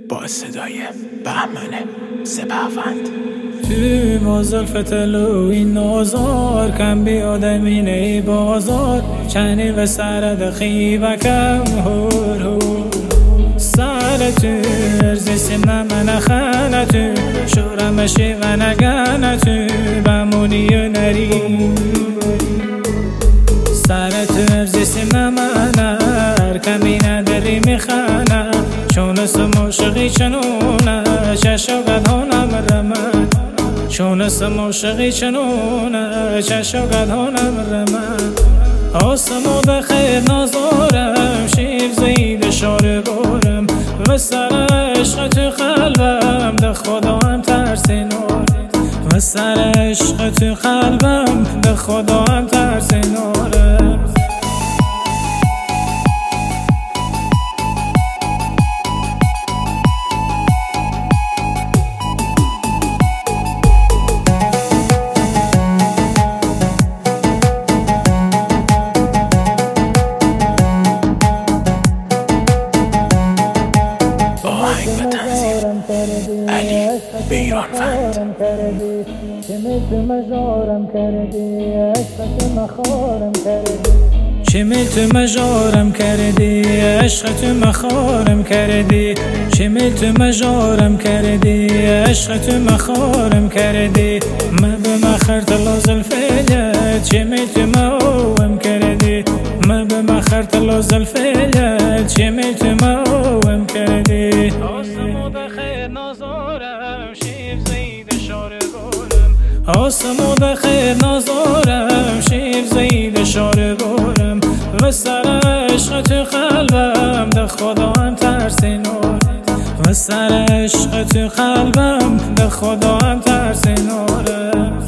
با صدای بهمن سپهوند. تو با زلف طلوعی نازار کم بیادمینه بازار چنی و سرد خیبکم هور هور سر تو ارزی سیمنا من خانه تو شورمشی و نگانه تو بمونی و نری سر تو ارزی سیمنا من کمی نداری میخانه چون سموشقی چنونه چشو گدانم رمن چون سموشقی چنونه چشو گدانم رمن آسمو بخیر نازارم شیر زید شار بارم و سر عشق تو قلبم ده خدا هم ترس نار و سر عشق تو قلبم ده خدا هم ترس نارم علی بیرانوند. چمی تو مجارم کردی عشق تو مخارم کردی چمی تو مجارم کردی عشق تو مخارم کردی ما به مخرت لازل فیلت چمی تو موام کردی ما به مخرت لازل فیلت چمی تو موام کردی آسمو بخیر نازارم شیف زید شار بارم آسمو بخیر نازارم شیف زید شار بارم و سر عشق تو قلبم ده خدا هم ترس نار و سر عشق تو قلبم ده خدا هم ترس ناره